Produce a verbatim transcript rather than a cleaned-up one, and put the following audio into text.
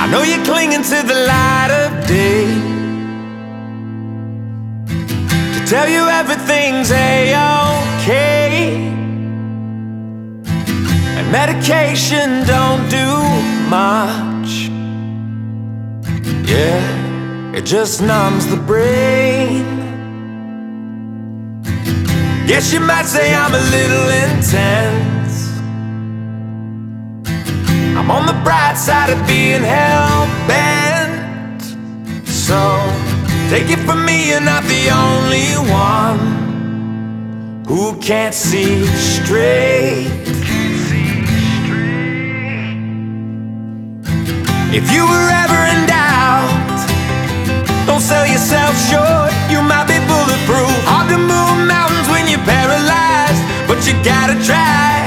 I know you're clinging to the light of day, to tell you everything's a-okay. And medication don't do much. Yeah, it just numbs the brain. Guess you might say I'm a little intense. I'm on the bright side of being hell-bent. So, take it from me, you're not the only one who can't see straight. If you were ever in doubt, don't sell yourself short. You might be bulletproof. Hard to move mountains when you're paralyzed, but you gotta try.